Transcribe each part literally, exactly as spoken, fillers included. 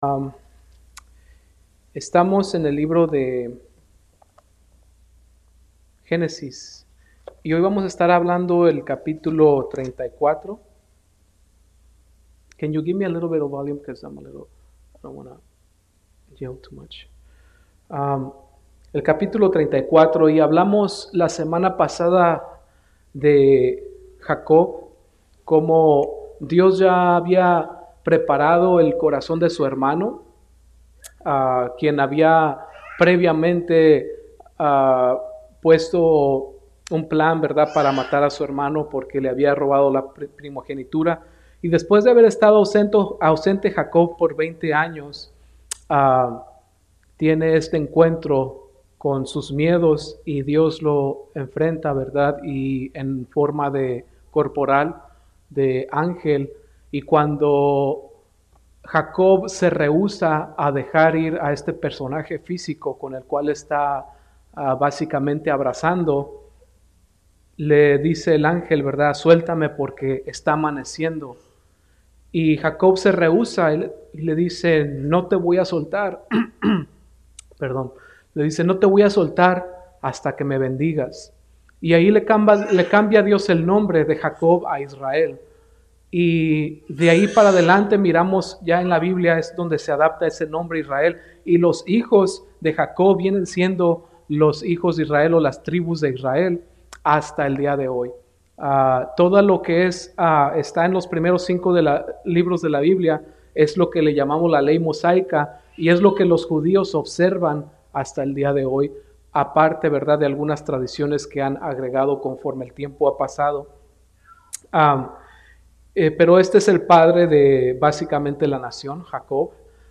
Um, estamos en el libro de Génesis y hoy vamos a estar hablando el capítulo treinta y cuatro. Can you give me a little bit of volume because I'm a little, I don't want to yell too much. Um, el capítulo treinta y cuatro, y hablamos la semana pasada de Jacob, como Dios ya había preparado el corazón de su hermano, uh, quien había previamente uh, puesto un plan, ¿verdad?, para matar a su hermano porque le había robado la primogenitura. Y después de haber estado ausente, ausente Jacob por veinte años, uh, tiene este encuentro con sus miedos y Dios lo enfrenta, ¿verdad? Y en forma de corporal, de ángel. Y cuando Jacob se rehúsa a dejar ir a este personaje físico con el cual está uh, básicamente abrazando, le dice el ángel, ¿verdad? Suéltame porque está amaneciendo. Y Jacob se rehúsa y le dice, no te voy a soltar. Perdón. Le dice, no te voy a soltar hasta que me bendigas. Y ahí le cambia, le cambia Dios el nombre de Jacob a Israel. Y de ahí para adelante miramos ya en la Biblia es donde se adapta ese nombre Israel. Y los hijos de Jacob vienen siendo los hijos de Israel o las tribus de Israel hasta el día de hoy. Uh, todo lo que es uh, está en los primeros cinco de la, libros de la Biblia es lo que le llamamos la ley mosaica y es lo que los judíos observan hasta el día de hoy, aparte, ¿verdad?, de algunas tradiciones que han agregado conforme el tiempo ha pasado. Um, eh, pero este es el padre de básicamente la nación, Jacob,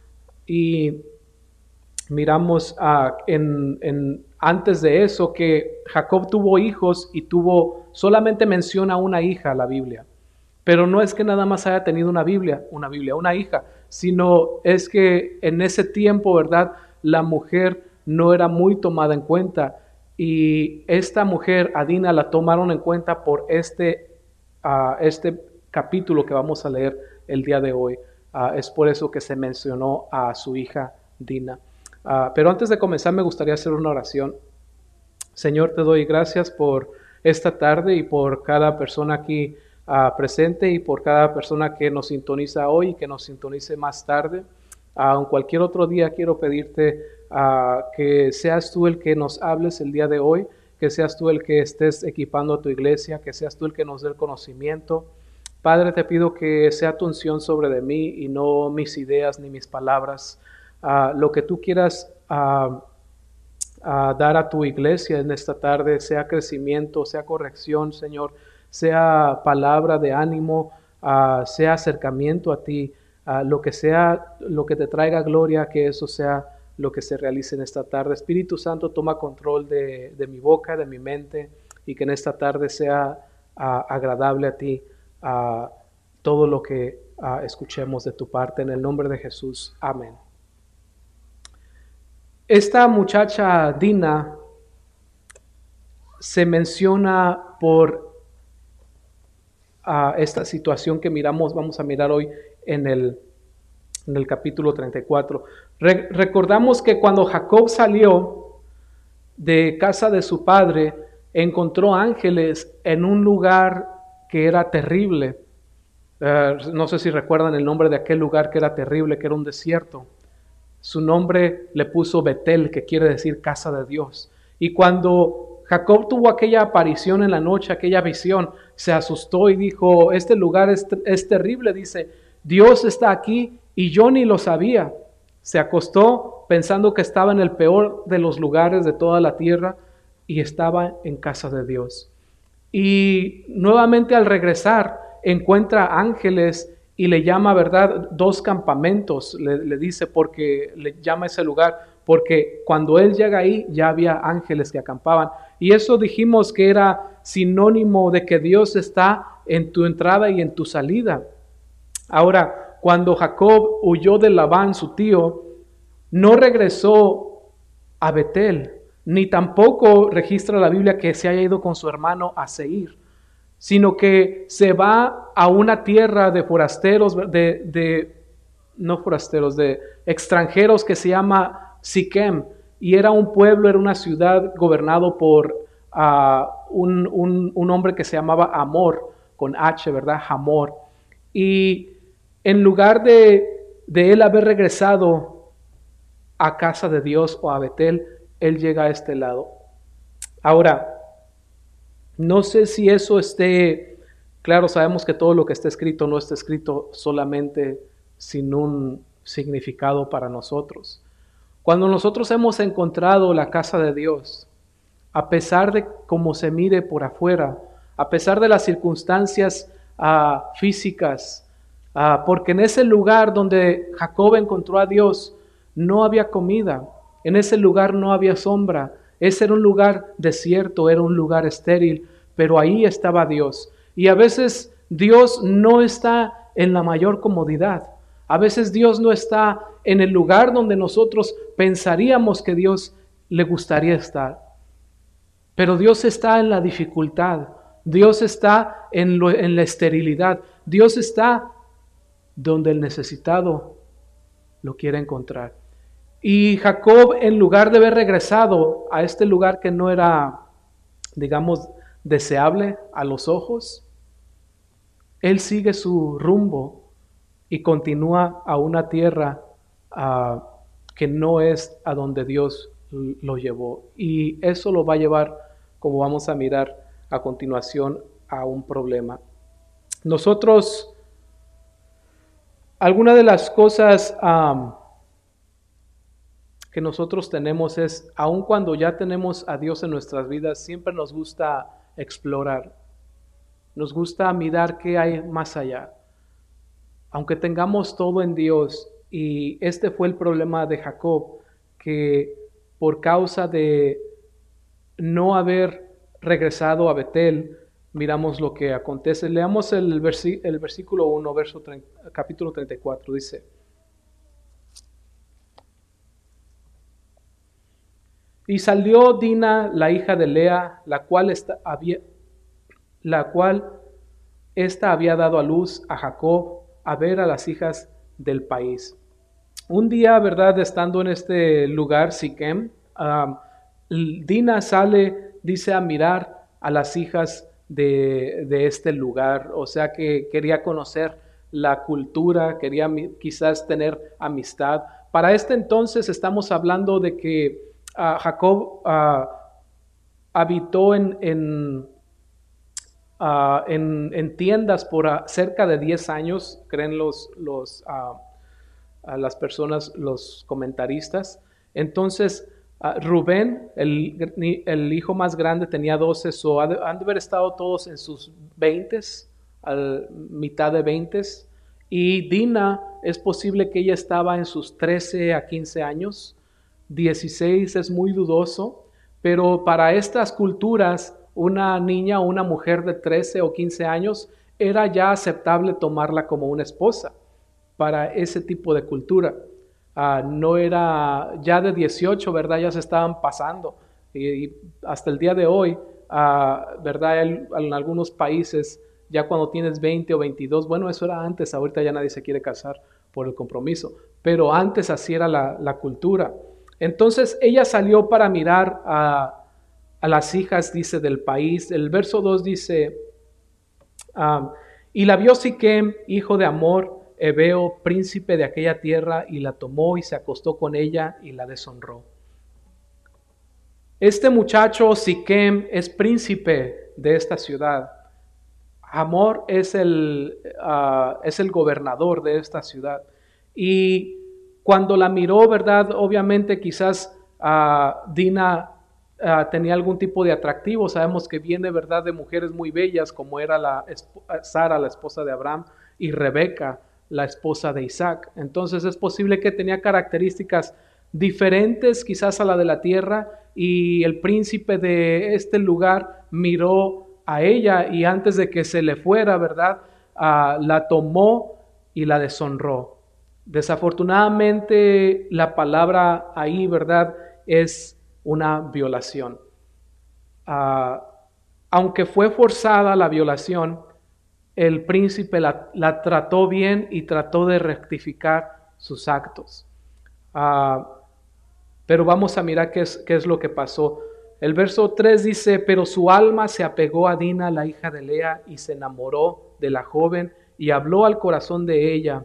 y miramos uh, en, en, antes de eso que Jacob tuvo hijos y tuvo, solamente menciona una hija la Biblia, pero no es que nada más haya tenido una Biblia, una Biblia, una hija, sino es que en ese tiempo, ¿verdad?, la mujer no era muy tomada en cuenta y esta mujer, Adina, la tomaron en cuenta por este, uh, este capítulo que vamos a leer el día de hoy. Uh, es por eso que se mencionó a su hija Dina. Uh, pero antes de comenzar me gustaría hacer una oración. Señor, te doy gracias por esta tarde y por cada persona aquí uh, presente y por cada persona que nos sintoniza hoy y que nos sintonice más tarde. Uh, en cualquier otro día quiero pedirte uh, que seas tú el que nos hables el día de hoy, que seas tú el que estés equipando a tu iglesia, que seas tú el que nos dé el conocimiento. Padre, te pido que sea tu unción sobre de mí y no mis ideas ni mis palabras. Uh, lo que tú quieras uh, uh, dar a tu iglesia en esta tarde, sea crecimiento, sea corrección, Señor, sea palabra de ánimo, uh, sea acercamiento a ti, uh, lo que sea, lo que te traiga gloria, que eso sea lo que se realice en esta tarde. Espíritu Santo, toma control de, de mi boca, de mi mente, y que en esta tarde sea uh, agradable a ti uh, todo lo que uh, escuchemos de tu parte. En el nombre de Jesús, amén. Esta muchacha Dina se menciona por uh, esta situación que miramos, vamos a mirar hoy en el, en el capítulo treinta y cuatro. Re- recordamos que cuando Jacob salió de casa de su padre, encontró ángeles en un lugar que era terrible. Uh, no sé si recuerdan el nombre de aquel lugar que era terrible, que era un desierto. Su nombre le puso Betel, que quiere decir casa de Dios. Y cuando Jacob tuvo aquella aparición en la noche, aquella visión, se asustó y dijo, este lugar es, es terrible, dice, Dios está aquí y yo ni lo sabía. Se acostó pensando que estaba en el peor de los lugares de toda la tierra y estaba en casa de Dios. Y nuevamente al regresar encuentra ángeles y le llama, ¿verdad?, dos campamentos, le, le dice porque le llama ese lugar, porque cuando él llega ahí ya había ángeles que acampaban. Y eso dijimos que era sinónimo de que Dios está en tu entrada y en tu salida. Ahora, cuando Jacob huyó de Labán, su tío, no regresó a Betel, ni tampoco registra la Biblia que se haya ido con su hermano a Seir, sino que se va a una tierra de forasteros, de, de no forasteros, de extranjeros que se llama Siquem, y era un pueblo, era una ciudad gobernado por uh, un, un, un hombre que se llamaba Hamor, con H, ¿verdad? Hamor. Y en lugar de, de él haber regresado a casa de Dios o a Betel, él llega a este lado. Ahora, no sé si eso esté, claro, sabemos que todo lo que está escrito no está escrito solamente sin un significado para nosotros. Cuando nosotros hemos encontrado la casa de Dios, a pesar de cómo se mire por afuera, a pesar de las circunstancias uh, físicas, uh, porque en ese lugar donde Jacob encontró a Dios, no había comida, en ese lugar no había sombra, ese era un lugar desierto, era un lugar estéril, pero ahí estaba Dios. Y a veces Dios no está en la mayor comodidad, a veces Dios no está en el lugar donde nosotros pensaríamos que Dios le gustaría estar. Pero Dios está en la dificultad, Dios está en, lo, en la esterilidad, Dios está donde el necesitado lo quiere encontrar. Y Jacob, en lugar de haber regresado a este lugar que no era, digamos, deseable a los ojos, él sigue su rumbo y continúa a una tierra uh, que no es a donde Dios lo llevó. Y eso lo va a llevar, como vamos a mirar a continuación, a un problema. Nosotros, alguna de las cosas um, que nosotros tenemos es, aun cuando ya tenemos a Dios en nuestras vidas, siempre nos gusta explorar. Nos gusta mirar qué hay más allá. Aunque tengamos todo en Dios, y este fue el problema de Jacob, que por causa de no haber regresado a Betel, miramos lo que acontece. Leamos el, versi- el versículo uno, verso treinta, capítulo treinta y cuatro, dice: Y salió Dina, la hija de Lea, la cual esta había, la cual esta había dado a luz a Jacob, a ver a las hijas del país. Un día, ¿verdad?, estando en este lugar, Siquem, um, Dina sale, dice, a mirar a las hijas de, de este lugar. O sea que quería conocer la cultura, quería quizás tener amistad. Para este entonces estamos hablando de que uh, Jacob uh, habitó en, en, uh, en, en tiendas por uh, cerca de diez años, creen los, los, uh, uh, las personas, los comentaristas. Entonces, Uh, Rubén, el, el hijo más grande, tenía doce, so han de, han de haber estado todos en sus veintes, al mitad de veintes, y Dina es posible que ella estaba en sus trece a quince años, dieciséis es muy dudoso, pero para estas culturas una niña o una mujer de trece o quince años era ya aceptable tomarla como una esposa para ese tipo de cultura. Uh, no era ya de dieciocho, ¿verdad? Ya se estaban pasando. Y, y hasta el día de hoy, uh, ¿verdad? El, en algunos países, ya cuando tienes veinte o veintidós, bueno, eso era antes, ahorita ya nadie se quiere casar por el compromiso, pero antes así era la, la cultura. Entonces ella salió para mirar a, a las hijas, dice, del país. El verso dos dice, um, y la vio Siquem, hijo de Hamor, Ebeo, príncipe de aquella tierra, y la tomó y se acostó con ella y la deshonró. Este muchacho Siquem es príncipe de esta ciudad. Hamor es el, uh, es el gobernador de esta ciudad. Y cuando la miró, ¿verdad? Obviamente quizás uh, Dina uh, tenía algún tipo de atractivo. Sabemos que viene, ¿verdad?, de mujeres muy bellas, como era la Sara, la esposa de Abraham, y Rebeca, la esposa de Isaac. Entonces es posible que tenía características diferentes quizás a la de la tierra, y el príncipe de este lugar miró a ella y antes de que se le fuera, ¿verdad?, uh, la tomó y la deshonró. Desafortunadamente la palabra ahí, ¿verdad?, es una violación. Uh, aunque fue forzada la violación, el príncipe la, la trató bien y trató de rectificar sus actos. Uh, pero vamos a mirar qué es, qué es lo que pasó. El verso tres dice, pero su alma se apegó a Dina, la hija de Lea, y se enamoró de la joven y habló al corazón de ella.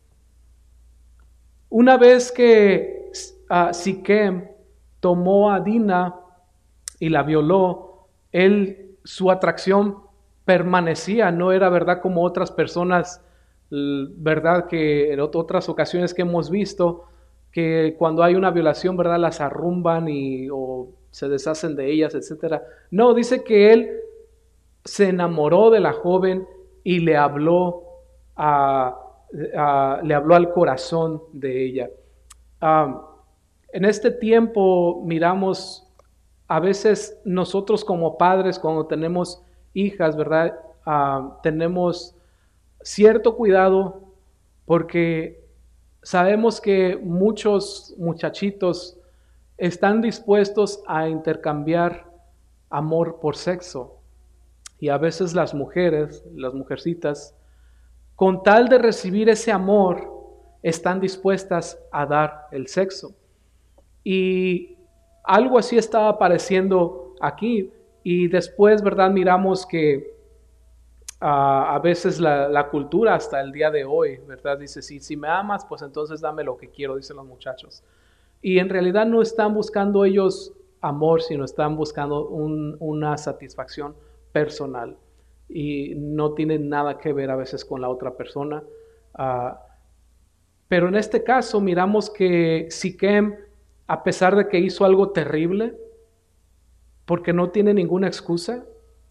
Una vez que uh, Siquem tomó a Dina y la violó, él, su atracción permanecía, no era verdad como otras personas, verdad que en otras ocasiones que hemos visto, que cuando hay una violación, verdad, las arrumban y o se deshacen de ellas, etcétera. No, dice que él se enamoró de la joven y le habló a, a le habló al corazón de ella. Um, en este tiempo miramos a veces nosotros como padres cuando tenemos hijas, verdad, uh, tenemos cierto cuidado porque sabemos que muchos muchachitos están dispuestos a intercambiar amor por sexo. Y a veces las mujeres, las mujercitas, con tal de recibir ese amor, están dispuestas a dar el sexo. Y algo así estaba apareciendo aquí. Y después, ¿verdad? Miramos que uh, a veces la, la cultura hasta el día de hoy, ¿verdad? Dice, si, si me amas, pues entonces dame lo que quiero, dicen los muchachos. Y en realidad no están buscando ellos amor, sino están buscando un, una satisfacción personal. Y no tienen nada que ver a veces con la otra persona. Uh, pero en este caso miramos que Siquem, a pesar de que hizo algo terrible, porque no tiene ninguna excusa,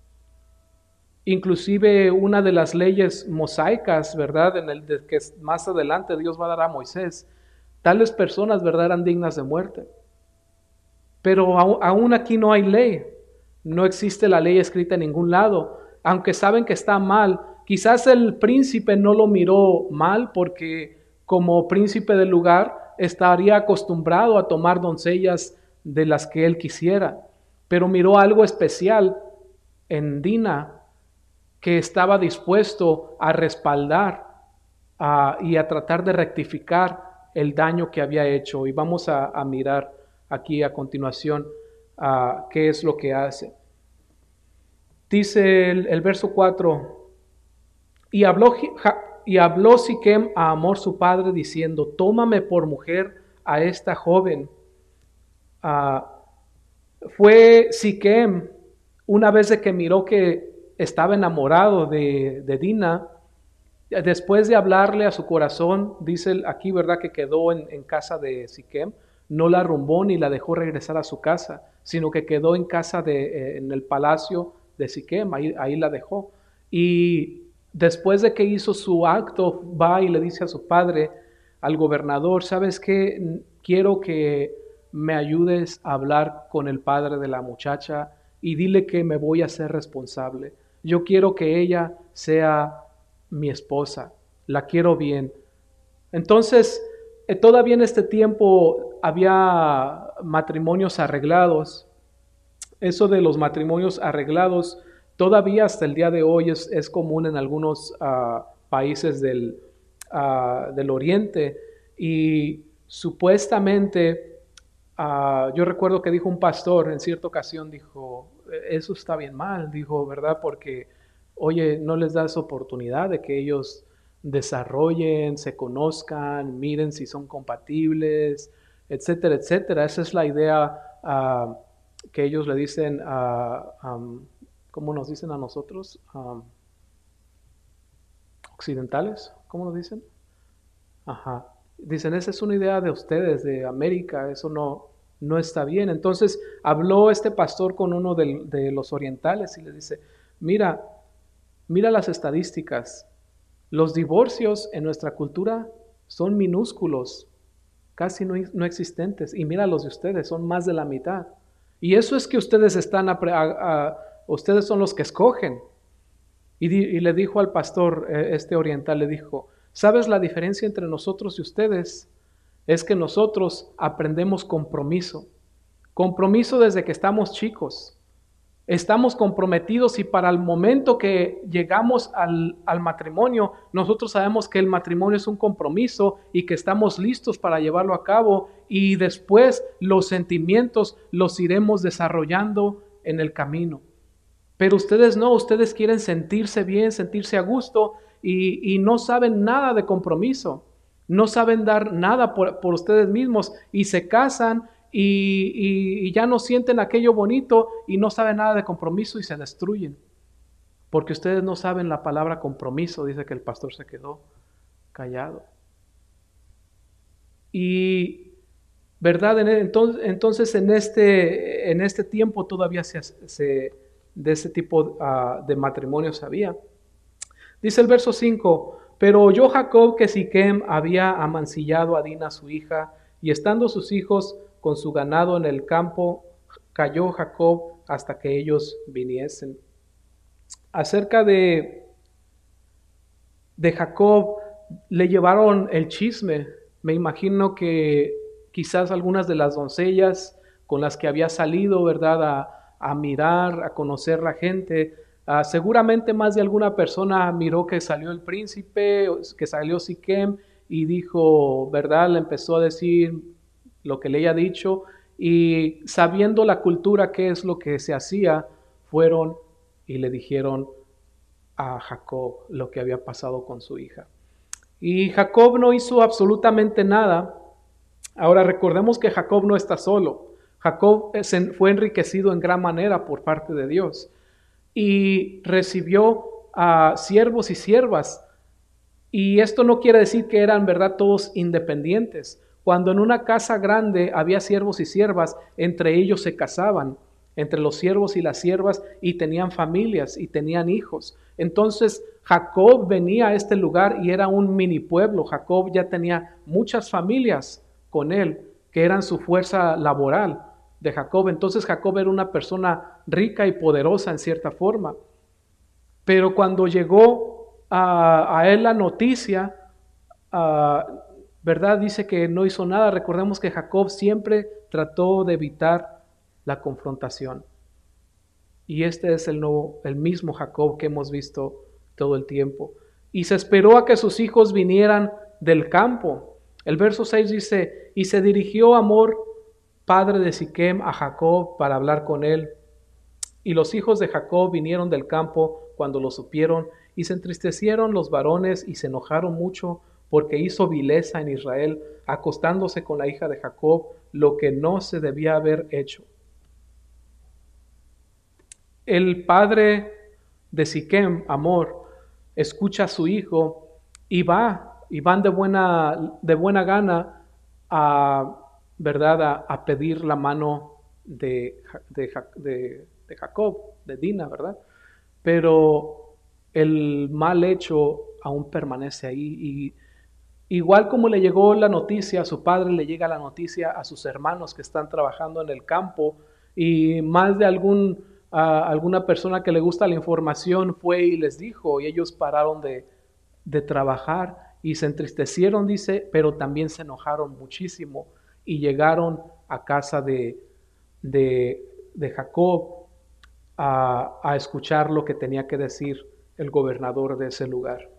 inclusive una de las leyes mosaicas, ¿verdad? En el de que más adelante Dios va a dar a Moisés, tales personas, ¿verdad?, eran dignas de muerte. Pero aún aquí no hay ley, no existe la ley escrita en ningún lado, aunque saben que está mal. Quizás el príncipe no lo miró mal porque como príncipe del lugar estaría acostumbrado a tomar doncellas de las que él quisiera, pero miró algo especial en Dina que estaba dispuesto a respaldar uh, y a tratar de rectificar el daño que había hecho. Y vamos a, a mirar aquí a continuación uh, qué es lo que hace. Dice el, el verso cuatro, y habló, y habló Siquem a Hamor su padre diciendo, tómame por mujer a esta joven. Uh, fue Siquem, una vez de que miró que estaba enamorado de, de Dina, después de hablarle a su corazón, dice aquí, ¿verdad?, que quedó en, en casa de Siquem, no la arrumbó ni la dejó regresar a su casa, sino que quedó en casa de, eh, en el palacio de Siquem, ahí, ahí la dejó. Y después de que hizo su acto, va y le dice a su padre, al gobernador, ¿sabes qué? Quiero que me ayudes a hablar con el padre de la muchacha y dile que me voy a hacer responsable. Yo quiero que ella sea mi esposa, la quiero bien. Entonces, eh, todavía en este tiempo había matrimonios arreglados. Eso de los matrimonios arreglados, todavía hasta el día de hoy es, es común en algunos uh, países del, uh, del Oriente. Y supuestamente, uh, yo recuerdo que dijo un pastor en cierta ocasión, dijo, eso está bien mal, dijo, ¿verdad? Porque, oye, no les das oportunidad de que ellos desarrollen, se conozcan, miren si son compatibles, etcétera, etcétera. Esa es la idea uh, que ellos le dicen, uh, um, ¿cómo nos dicen a nosotros? Um, occidentales, ¿cómo nos dicen? Ajá. Dicen, esa es una idea de ustedes, de América, eso no... no está bien. Entonces habló este pastor con uno de, de los orientales y le dice, mira, mira las estadísticas. Los divorcios en nuestra cultura son minúsculos, casi no, no existentes. Y mira los de ustedes, son más de la mitad. Y eso es que ustedes están, a, a, a, ustedes son los que escogen. Y, di, y le dijo al pastor, eh, este oriental, le dijo, ¿sabes la diferencia entre nosotros y ustedes? Es que nosotros aprendemos compromiso. Compromiso desde que estamos chicos. Estamos comprometidos y para el momento que llegamos al, al matrimonio, nosotros sabemos que el matrimonio es un compromiso y que estamos listos para llevarlo a cabo, y después los sentimientos los iremos desarrollando en el camino. Pero ustedes no, ustedes quieren sentirse bien, sentirse a gusto y, y no saben nada de compromiso. No saben dar nada por, por ustedes mismos y se casan y, y, y ya no sienten aquello bonito y no saben nada de compromiso y se destruyen. Porque ustedes no saben la palabra compromiso, dice que el pastor se quedó callado. Y, ¿verdad? Entonces, entonces en, este, en este tiempo todavía se, se, de ese tipo uh, de matrimonios había. Dice el verso cinco, pero oyó Jacob que Siquem había amancillado a Dina su hija, y estando sus hijos con su ganado en el campo, cayó Jacob hasta que ellos viniesen. Acerca de, de Jacob, le llevaron el chisme. Me imagino que quizás algunas de las doncellas con las que había salido, ¿verdad?, a, a mirar, a conocer la gente, Uh, seguramente más de alguna persona miró que salió el príncipe, que salió Siquem y dijo, ¿verdad? Le empezó a decir lo que le haya dicho, y sabiendo la cultura, qué es lo que se hacía, fueron y le dijeron a Jacob lo que había pasado con su hija. Y Jacob no hizo absolutamente nada. Ahora recordemos que Jacob no está solo. Jacob fue enriquecido en gran manera por parte de Dios. Y recibió a siervos y siervas. Y esto no quiere decir que eran, ¿verdad?, todos independientes. Cuando en una casa grande había siervos y siervas, entre ellos se casaban, entre los siervos y las siervas, y tenían familias y tenían hijos. Entonces Jacob venía a este lugar y era un mini pueblo. Jacob ya tenía muchas familias con él, que eran su fuerza laboral de Jacob. Entonces Jacob era una persona rica y poderosa en cierta forma. Pero cuando llegó a, a él la noticia, a, ¿verdad?, dice que no hizo nada. Recordemos que Jacob siempre trató de evitar la confrontación. Y este es el, nuevo, el mismo Jacob que hemos visto todo el tiempo. Y se esperó a que sus hijos vinieran del campo. El verso seis dice, y se dirigió Amor, padre de Siquem, a Jacob para hablar con él. Y los hijos de Jacob vinieron del campo cuando lo supieron, y se entristecieron los varones y se enojaron mucho, porque hizo vileza en Israel, acostándose con la hija de Jacob, lo que no se debía haber hecho. El padre de Siquem, Amor, escucha a su hijo y va, y van de buena, de buena gana a... ¿verdad?, a, a pedir la mano de, de, de, de Jacob, de Dina, ¿verdad? Pero el mal hecho aún permanece ahí. Y igual como le llegó la noticia a su padre, le llega la noticia a sus hermanos que están trabajando en el campo, y más de algún, uh, alguna persona que le gusta la información fue y les dijo, y ellos pararon de, de trabajar y se entristecieron, dice, pero también se enojaron muchísimo. Y llegaron a casa de, de, de Jacob a, a escuchar lo que tenía que decir el gobernador de ese lugar.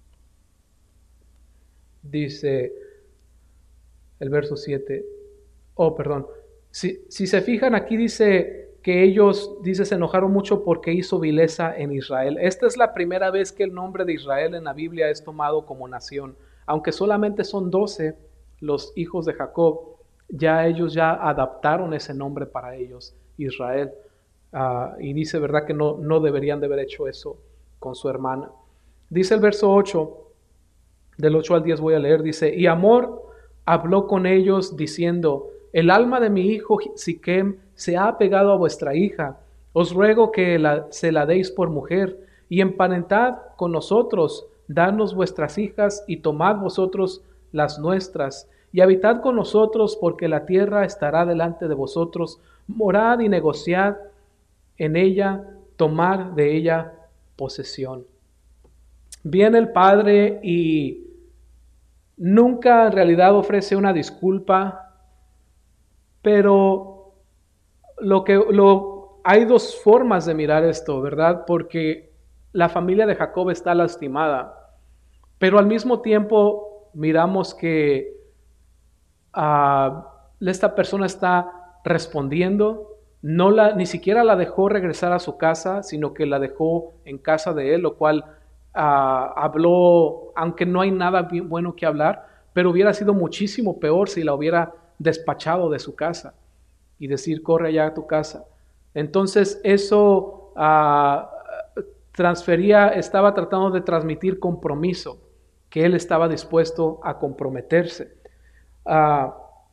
Dice el verso siete, oh perdón, si, si se fijan aquí dice que ellos, dice, se enojaron mucho porque hizo vileza en Israel. Esta es la primera vez que el nombre de Israel en la Biblia es tomado como nación. Aunque solamente son doce los hijos de Jacob, ya ellos ya adaptaron ese nombre para ellos, Israel. Uh, y dice, ¿verdad?, que no, no deberían de haber hecho eso con su hermana. Dice el verso ocho, del ocho al diez voy a leer, dice, y Amor habló con ellos diciendo, el alma de mi hijo Siquem se ha apegado a vuestra hija, os ruego que la, se la deis por mujer, y emparentad con nosotros, dadnos vuestras hijas, y tomad vosotros las nuestras, y habitad con nosotros, porque la tierra estará delante de vosotros, morad y negociad en ella, tomad de ella posesión. Viene el padre y nunca en realidad ofrece una disculpa, pero lo que, lo, hay dos formas de mirar esto, ¿verdad? Porque la familia de Jacob está lastimada, pero al mismo tiempo miramos que uh, esta persona está respondiendo, no la, ni siquiera la dejó regresar a su casa, sino que la dejó en casa de él, lo cual uh, habló, aunque no hay nada bien bueno que hablar, pero hubiera sido muchísimo peor si la hubiera despachado de su casa y decir, corre allá a tu casa. Entonces eso uh, transfería, estaba tratando de transmitir compromiso, que él estaba dispuesto a comprometerse. Uh,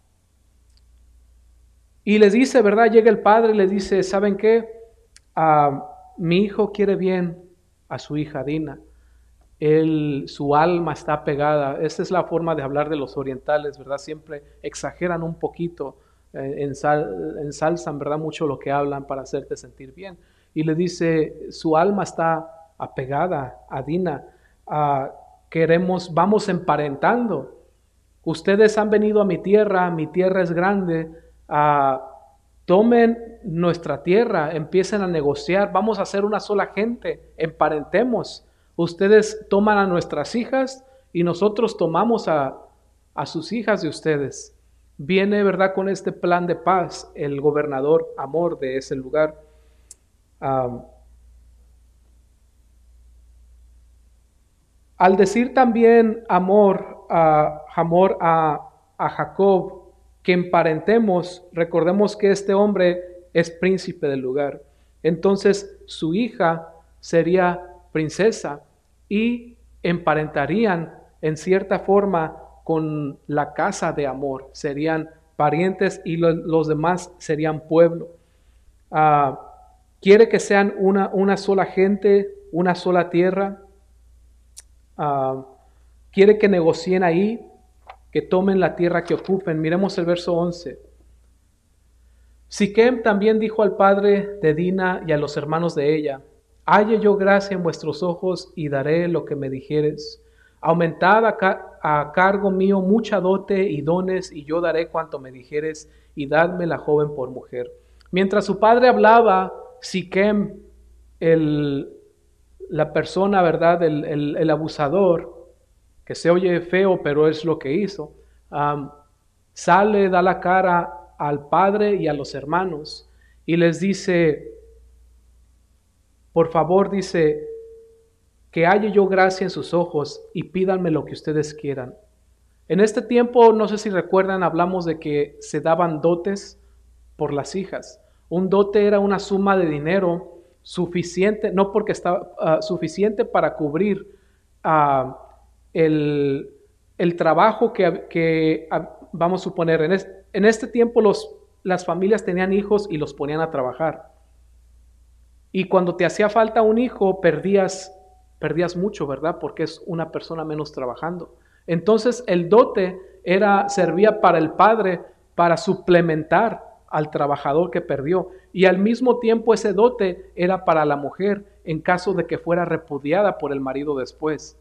y les dice, ¿verdad? Llega el padre y les dice, ¿saben qué? Uh, mi hijo quiere bien a su hija Dina. Él, su alma está pegada. Esa es la forma de hablar de los orientales, ¿verdad? Siempre exageran un poquito, eh, ensal, ensalzan, ¿verdad? Mucho lo que hablan para hacerte sentir bien. Y le dice, su alma está apegada a Dina. Uh, queremos, vamos emparentando. Ustedes han venido a mi tierra, mi tierra es grande. Uh, tomen nuestra tierra, empiecen a negociar, vamos a ser una sola gente, emparentemos. Ustedes toman a nuestras hijas y nosotros tomamos a, a sus hijas de ustedes. Viene, ¿verdad?, con este plan de paz el gobernador Amor de ese lugar. Um, al decir también Amor, uh, Amor a, a Jacob, que emparentemos, recordemos que este hombre es príncipe del lugar. Entonces su hija sería princesa y emparentarían en cierta forma con la casa de Amor. Serían parientes y lo, los demás serían pueblo. Uh, quiere que sean una, una sola gente, una sola tierra. Uh, quiere que negocien ahí, que tomen la tierra que ocupen. Miremos el verso once. Siquem también dijo al padre de Dina y a los hermanos de ella, halle yo gracia en vuestros ojos y daré lo que me dijeres. Aumentad a, ca a cargo mío mucha dote y dones, y yo daré cuanto me dijeres, y dadme la joven por mujer. Mientras su padre hablaba, Siquem, el, la persona, ¿verdad?, el, el, el abusador, que se oye feo, pero es lo que hizo, um, sale, da la cara al padre y a los hermanos y les dice, por favor, dice, que halle yo gracia en sus ojos y pídanme lo que ustedes quieran. En este tiempo, no sé si recuerdan, hablamos de que se daban dotes por las hijas. Un dote era una suma de dinero suficiente, no porque estaba uh, suficiente para cubrir uh, El, el trabajo que, que, vamos a suponer, en, es, en este tiempo los, las familias tenían hijos y los ponían a trabajar. Y cuando te hacía falta un hijo, perdías, perdías mucho, ¿verdad? Porque es una persona menos trabajando. Entonces el dote era, servía para el padre para suplementar al trabajador que perdió. Y al mismo tiempo ese dote era para la mujer en caso de que fuera repudiada por el marido después.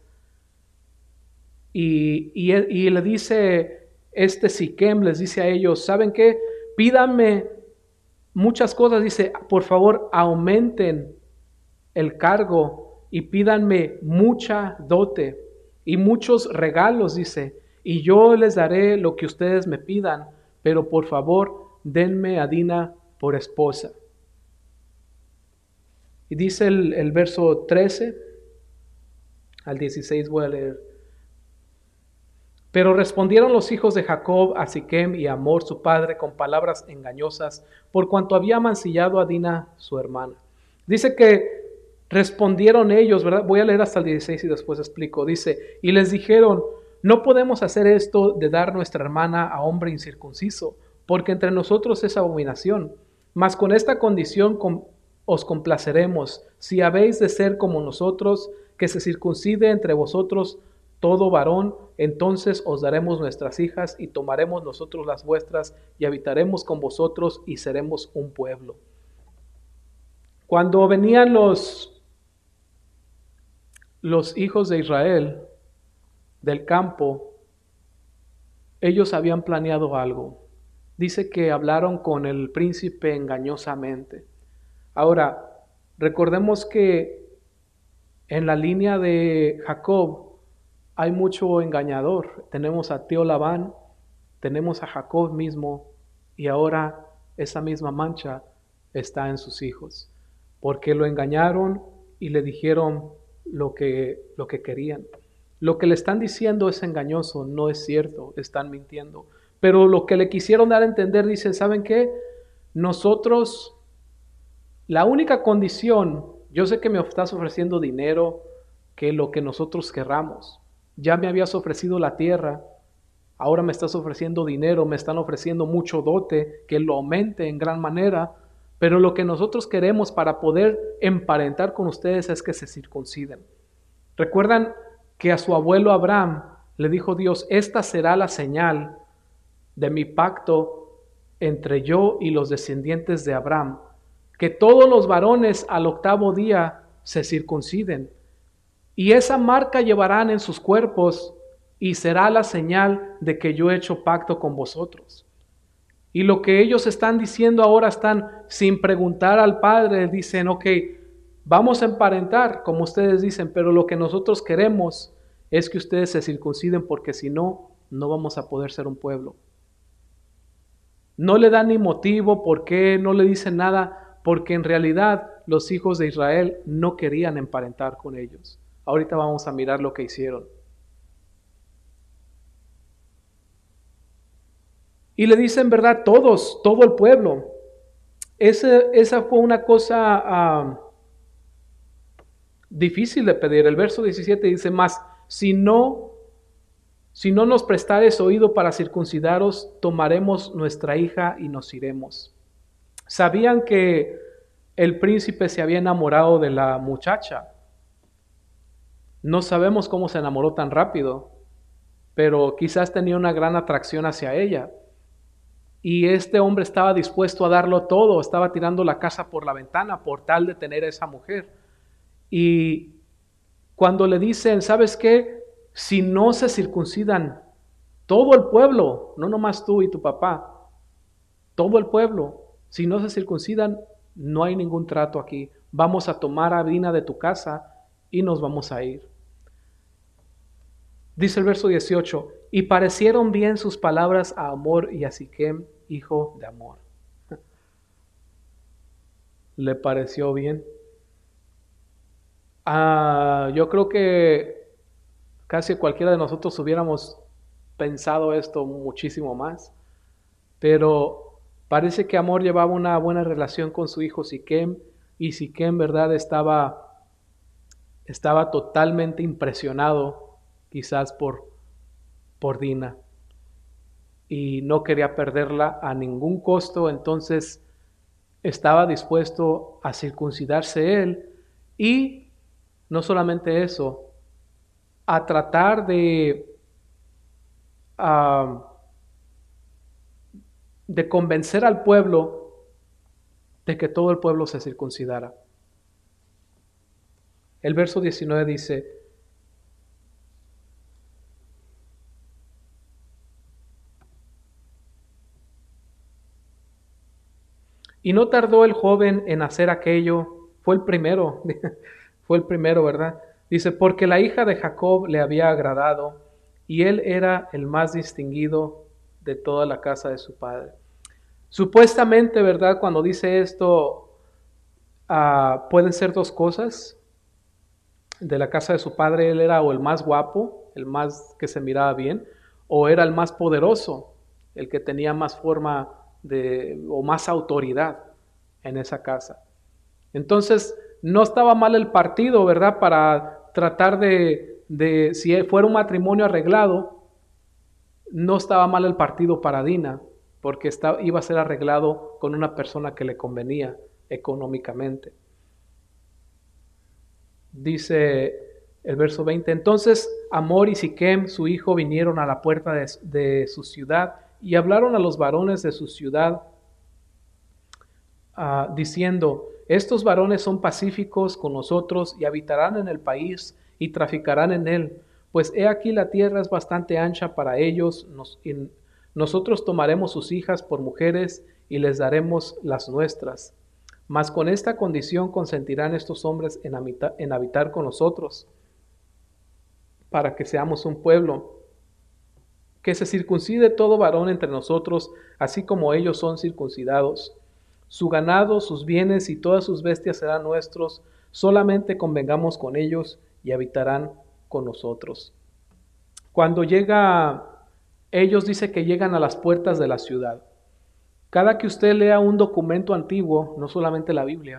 Y, y, y le dice este Siquem, les dice a ellos, ¿saben qué? Pídanme muchas cosas, dice, por favor aumenten el cargo y pídanme mucha dote y muchos regalos, dice, y yo les daré lo que ustedes me pidan, pero por favor denme a Dina por esposa. Y dice el, el verso trece al dieciséis, voy a leer. Pero respondieron los hijos de Jacob a Siquem y a Amor su padre con palabras engañosas, por cuanto había mancillado a Dina su hermana. Dice que respondieron ellos, ¿verdad? Voy a leer hasta el dieciséis y después explico. Dice, y les dijeron, no podemos hacer esto de dar nuestra hermana a hombre incircunciso, porque entre nosotros es abominación. Mas con esta condición os complaceremos, si habéis de ser como nosotros, que se circuncide entre vosotros todo varón, entonces os daremos nuestras hijas y tomaremos nosotros las vuestras y habitaremos con vosotros y seremos un pueblo. Cuando venían los, los hijos de Israel del campo, ellos habían planeado algo. Dice que hablaron con el príncipe engañosamente. Ahora, recordemos que en la línea de Jacob hay mucho engañador. Tenemos a tío Labán, tenemos a Jacob mismo, y ahora esa misma mancha está en sus hijos, porque lo engañaron y le dijeron lo que, lo que querían. Lo que le están diciendo es engañoso, no es cierto, están mintiendo. Pero lo que le quisieron dar a entender, dice, ¿saben qué? Nosotros, la única condición, yo sé que me estás ofreciendo dinero, que lo que nosotros querramos. Ya me habías ofrecido la tierra, ahora me estás ofreciendo dinero, me están ofreciendo mucho dote, que lo aumente en gran manera, pero lo que nosotros queremos para poder emparentar con ustedes es que se circunciden. ¿Recuerdan que a su abuelo Abraham le dijo Dios, esta será la señal de mi pacto entre yo y los descendientes de Abraham, que todos los varones al octavo día se circunciden, y esa marca llevarán en sus cuerpos, y será la señal de que yo he hecho pacto con vosotros? Y lo que ellos están diciendo ahora, están sin preguntar al Padre, dicen, ok, vamos a emparentar, como ustedes dicen, pero lo que nosotros queremos es que ustedes se circunciden, porque si no, no vamos a poder ser un pueblo. No le dan ni motivo, por qué, no le dicen nada, porque en realidad los hijos de Israel no querían emparentar con ellos. Ahorita vamos a mirar lo que hicieron. Y le dicen, ¿verdad? Todos, todo el pueblo. Ese, esa fue una cosa uh, difícil de pedir. El verso diecisiete dice, más, si no, si no nos prestares oído para circuncidaros, tomaremos nuestra hija y nos iremos. Sabían que el príncipe se había enamorado de la muchacha. No sabemos cómo se enamoró tan rápido, pero quizás tenía una gran atracción hacia ella. Y este hombre estaba dispuesto a darlo todo, estaba tirando la casa por la ventana por tal de tener a esa mujer. Y cuando le dicen, ¿sabes qué? Si no se circuncidan, todo el pueblo, no nomás tú y tu papá, todo el pueblo, si no se circuncidan, no hay ningún trato aquí. Vamos a tomar a Dina de tu casa y nos vamos a ir. Dice el verso dieciocho, y parecieron bien sus palabras a Hamor y a Siquem, hijo de Hamor. ¿Le pareció bien? Ah, yo creo que casi cualquiera de nosotros hubiéramos pensado esto muchísimo más, pero parece que Hamor llevaba una buena relación con su hijo Siquem, y Siquem, verdad, estaba, estaba totalmente impresionado quizás por, por Dina, y no quería perderla a ningún costo. Entonces estaba dispuesto a circuncidarse él, y no solamente eso, a tratar de, uh, de convencer al pueblo de que todo el pueblo se circuncidara. El verso diecinueve dice, y no tardó el joven en hacer aquello, fue el primero, fue el primero, ¿verdad? Dice, porque la hija de Jacob le había agradado, y él era el más distinguido de toda la casa de su padre. Supuestamente, ¿verdad? Cuando dice esto, uh, pueden ser dos cosas. De la casa de su padre, él era o el más guapo, el más que se miraba bien, o era el más poderoso, el que tenía más forma de, o más autoridad en esa casa. Entonces, no estaba mal el partido, ¿verdad? Para tratar de, de, si fuera un matrimonio arreglado, no estaba mal el partido para Dina, porque estaba, iba a ser arreglado con una persona que le convenía económicamente. Dice el verso veinte, entonces Hamor y Siquem, su hijo, vinieron a la puerta de, de su ciudad y hablaron a los varones de su ciudad, uh, diciendo, estos varones son pacíficos con nosotros y habitarán en el país y traficarán en él, pues he aquí la tierra es bastante ancha para ellos, nos, y nosotros tomaremos sus hijas por mujeres y les daremos las nuestras. Mas con esta condición consentirán estos hombres en habitar, en habitar con nosotros, para que seamos un pueblo, que se circuncide todo varón entre nosotros, así como ellos son circuncidados. Su ganado, sus bienes y todas sus bestias serán nuestros, solamente convengamos con ellos y habitarán con nosotros. Cuando llega, ellos dice que llegan a las puertas de la ciudad. Cada que usted lea un documento antiguo, no solamente la Biblia,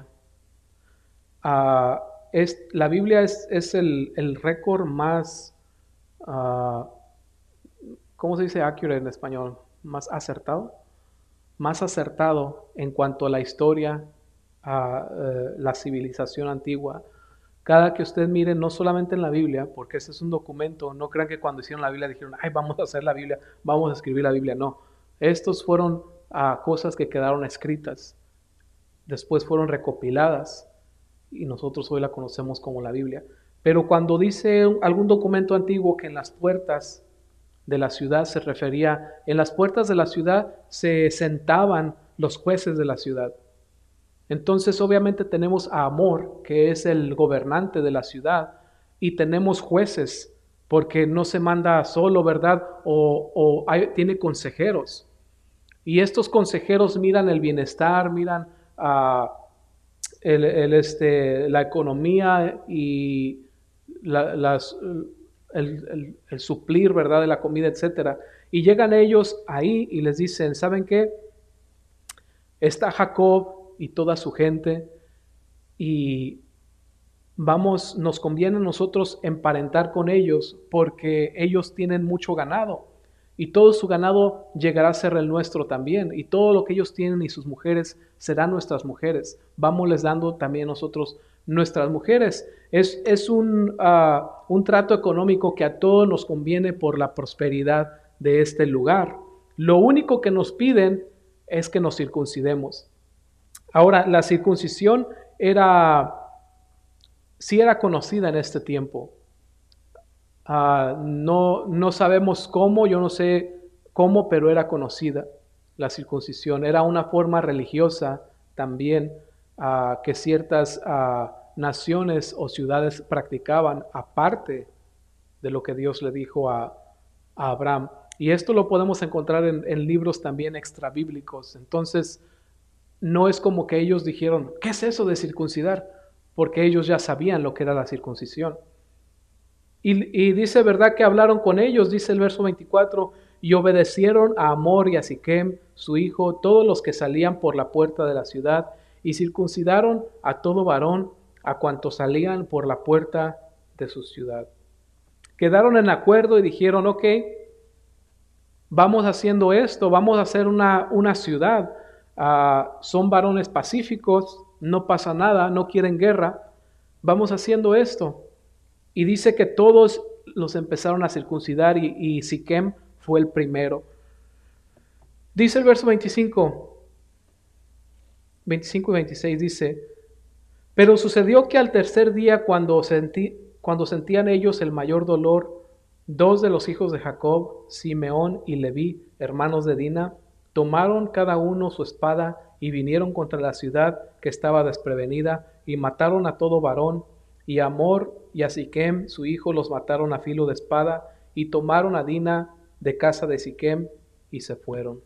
uh, es, la Biblia es, es el, el récord más, uh, ¿cómo se dice accurate en español? Más acertado. Más acertado en cuanto a la historia, a uh, la civilización antigua. Cada que usted mire, no solamente en la Biblia, porque ese es un documento, no crean que cuando hicieron la Biblia dijeron, ay, vamos a hacer la Biblia, vamos a escribir la Biblia. No, estos fueron uh, cosas que quedaron escritas, después fueron recopiladas y nosotros hoy la conocemos como la Biblia. Pero cuando dice algún documento antiguo que en las puertas de la ciudad se refería, en las puertas de la ciudad se sentaban los jueces de la ciudad. Entonces obviamente tenemos a Amor, que es el gobernante de la ciudad, y tenemos jueces, porque no se manda solo, ¿verdad? O, o hay, tiene consejeros. Y estos consejeros miran el bienestar, miran uh, el, el, este, la economía y la, las, el, el, el suplir, ¿verdad? De la comida, etcétera. Y llegan ellos ahí y les dicen, ¿saben qué? Está Jacob y toda su gente y vamos, nos conviene a nosotros emparentar con ellos porque ellos tienen mucho ganado y todo su ganado llegará a ser el nuestro también y todo lo que ellos tienen y sus mujeres serán nuestras mujeres. Vamos les dando también nosotros nuestras mujeres. Es, es un, uh, un trato económico que a todos nos conviene por la prosperidad de este lugar. Lo único que nos piden es que nos circuncidemos. Ahora, la circuncisión era, sí era conocida en este tiempo. Uh, no, no sabemos cómo, yo no sé cómo, pero era conocida la circuncisión. Era una forma religiosa también uh, que ciertas uh, naciones o ciudades practicaban, aparte de lo que Dios le dijo a, a Abraham. Y esto lo podemos encontrar en, en libros también extrabíblicos. Entonces, no es como que ellos dijeron, ¿qué es eso de circuncidar? Porque ellos ya sabían lo que era la circuncisión. Y, y dice, ¿verdad? Que hablaron con ellos, dice el verso veinticuatro, y obedecieron a Amor y a Siquem, su hijo, todos los que salían por la puerta de la ciudad, y circuncidaron a todo varón, a cuantos salían por la puerta de su ciudad. Quedaron en acuerdo y dijeron, ok, vamos haciendo esto, vamos a hacer una, una ciudad. Uh, son varones pacíficos, no pasa nada, no quieren guerra, vamos haciendo esto. Y dice que todos los empezaron a circuncidar y, y Siquem fue el primero. Dice el verso veinticinco, veinticinco y veintiséis, dice, pero sucedió que al tercer día cuando, sentí, cuando sentían ellos el mayor dolor, dos de los hijos de Jacob, Simeón y Leví, hermanos de Dina, tomaron cada uno su espada y vinieron contra la ciudad que estaba desprevenida y mataron a todo varón, y a Amor y a Siquem, su hijo, los mataron a filo de espada, y tomaron a Dina de casa de Siquem y se fueron.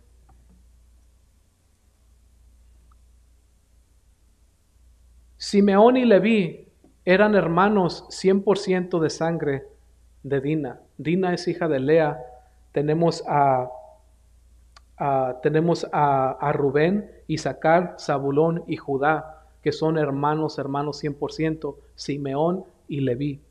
Simeón y Leví eran hermanos cien por ciento de sangre de Dina. Dina es hija de Lea. Tenemos a Uh, tenemos a, a Rubén, Isaacar, Zabulón y Judá, que son hermanos, hermanos cien por ciento, Simeón y Leví.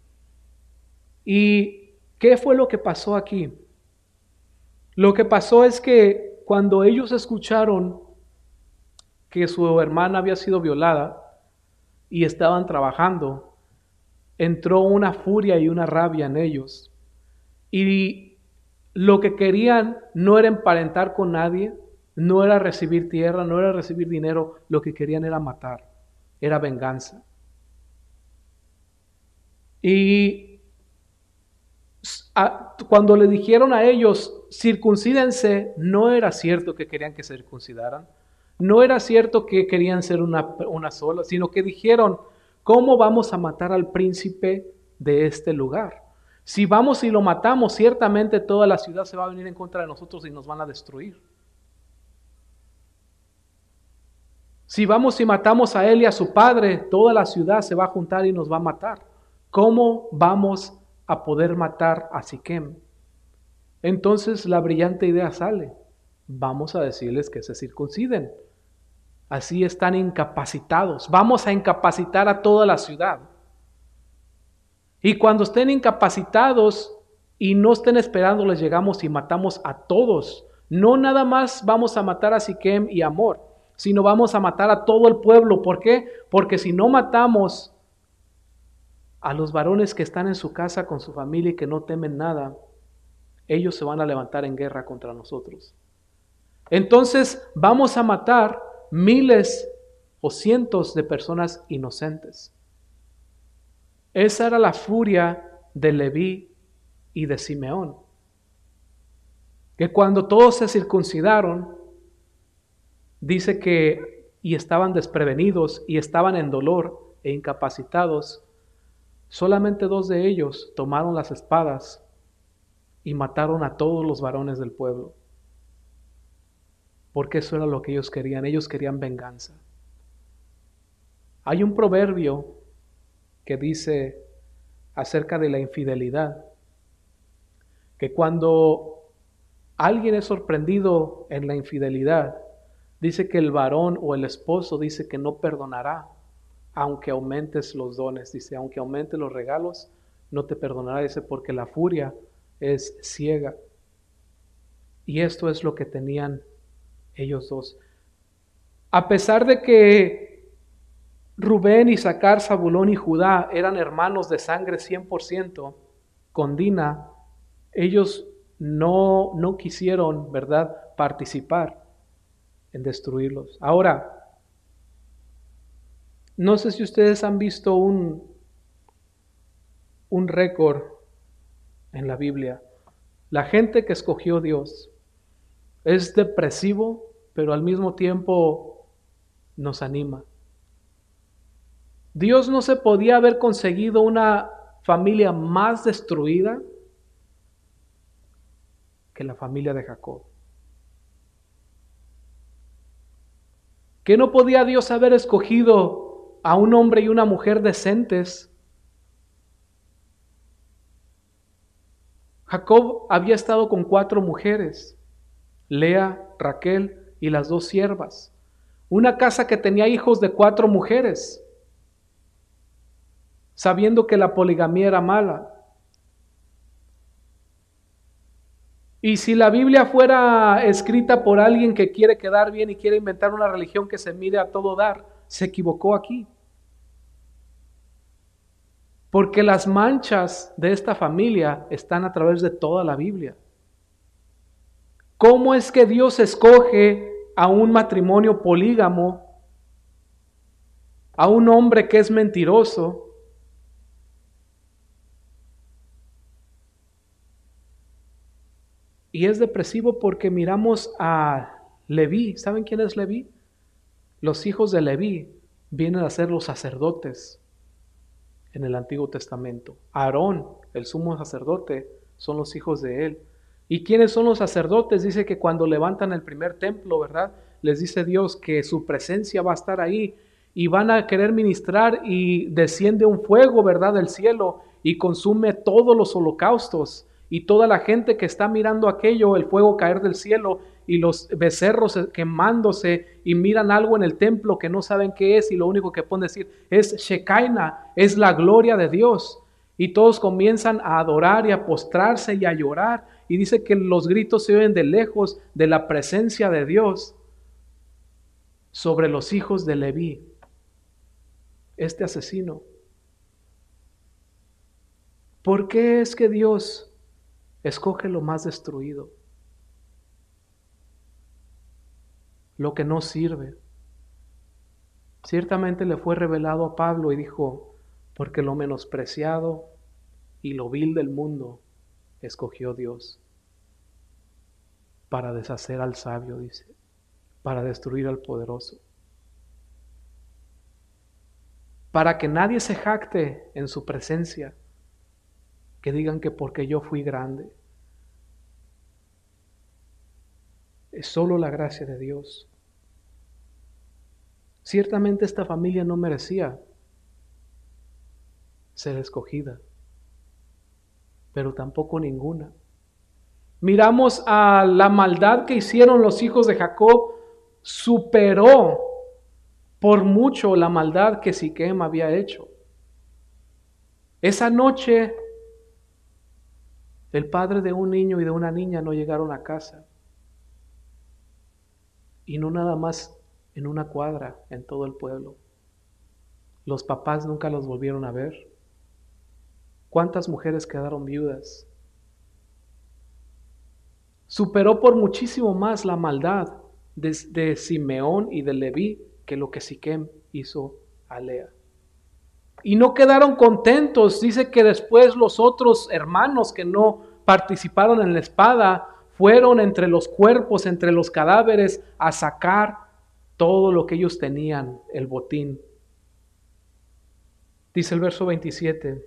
¿Y qué fue lo que pasó aquí? Lo que pasó es que cuando ellos escucharon que su hermana había sido violada y estaban trabajando, entró una furia y una rabia en ellos. Y lo que querían no era emparentar con nadie, no era recibir tierra, no era recibir dinero, lo que querían era matar, era venganza. Y a, cuando le dijeron a ellos, circuncídense, no era cierto que querían que se circuncidaran, No era cierto que querían ser una, una sola, sino que dijeron, ¿cómo vamos a matar al príncipe de este lugar? Si vamos y lo matamos, ciertamente toda la ciudad se va a venir en contra de nosotros y nos van a destruir. Si vamos y matamos a él y a su padre, toda la ciudad se va a juntar y nos va a matar. ¿Cómo vamos a poder matar a Siquem? Entonces la brillante idea sale. Vamos a decirles que se circunciden. Así están incapacitados. Vamos a incapacitar a toda la ciudad. Y cuando estén incapacitados y no estén esperando, les llegamos y matamos a todos. No nada más vamos a matar a Siquem y a Hamor, sino vamos a matar a todo el pueblo. ¿Por qué? Porque si no matamos a los varones que están en su casa con su familia y que no temen nada, ellos se van a levantar en guerra contra nosotros. Entonces vamos a matar miles o cientos de personas inocentes. Esa era la furia de Leví y de Simeón. Que cuando todos se circuncidaron, dice que y estaban desprevenidos y estaban en dolor e incapacitados, solamente dos de ellos tomaron las espadas y mataron a todos los varones del pueblo. Porque eso era lo que ellos querían. Ellos querían venganza. Hay un proverbio que dice acerca de la infidelidad, que cuando alguien es sorprendido en la infidelidad, dice que el varón o el esposo dice que no perdonará, aunque aumentes los dones. Dice, aunque aumentes los regalos, no te perdonará. Dice, porque la furia es ciega. Y esto es lo que tenían ellos dos. A pesar de que Rubén, Isaacar, Zabulón y Judá eran hermanos de sangre cien por ciento con Dina, ellos no, no quisieron, ¿verdad?, participar en destruirlos. Ahora, no sé si ustedes han visto un, un récord en la Biblia. La gente que escogió Dios es depresivo, pero al mismo tiempo nos anima. Dios no se podía haber conseguido una familia más destruida que la familia de Jacob. ¿Que no podía Dios haber escogido a un hombre y una mujer decentes? Jacob había estado con cuatro mujeres, Lea, Raquel y las dos siervas. Una casa que tenía hijos de cuatro mujeres, sabiendo que la poligamia era mala. Y si la Biblia fuera escrita por alguien que quiere quedar bien y quiere inventar una religión que se mire a todo dar, se equivocó aquí. Porque las manchas de esta familia están a través de toda la Biblia. ¿Cómo es que Dios escoge a un matrimonio polígamo, a un hombre que es mentiroso? Y es depresivo porque miramos a Leví. ¿Saben quién es Leví? Los hijos de Leví vienen a ser los sacerdotes en el Antiguo Testamento. Aarón, el sumo sacerdote, son los hijos de él. ¿Y quiénes son los sacerdotes? Dice que cuando levantan el primer templo, ¿verdad?, les dice Dios que su presencia va a estar ahí y van a querer ministrar y desciende un fuego, ¿verdad?, del cielo y consume todos los holocaustos. Y toda la gente que está mirando aquello, el fuego caer del cielo y los becerros quemándose y miran algo en el templo que no saben qué es y lo único que pueden decir es Shekinah, es la gloria de Dios. Y todos comienzan a adorar y a postrarse y a llorar. Y dice que los gritos se oyen de lejos de la presencia de Dios sobre los hijos de Leví, este asesino. ¿Por qué es que Dios escoge lo más destruido? Lo que no sirve. Ciertamente le fue revelado a Pablo y dijo, porque lo menospreciado y lo vil del mundo escogió Dios para deshacer al sabio, dice, para destruir al poderoso. Para que nadie se jacte en su presencia, que digan que porque yo fui grande. Es solo la gracia de Dios. Ciertamente esta familia no merecía ser escogida, pero tampoco ninguna. Miramos a la maldad que hicieron los hijos de Jacob, superó por mucho la maldad que Siquem había hecho. Esa noche, el padre de un niño y de una niña no llegaron a casa. Y no nada más en una cuadra, en todo el pueblo. Los papás nunca los volvieron a ver. ¿Cuántas mujeres quedaron viudas? Superó por muchísimo más la maldad de, de Simeón y de Leví que lo que Siquem hizo a Lea. Y no quedaron contentos. Dice que después los otros hermanos que no participaron en la espada fueron entre los cuerpos, entre los cadáveres, a sacar todo lo que ellos tenían, el botín. Dice el verso veintisiete.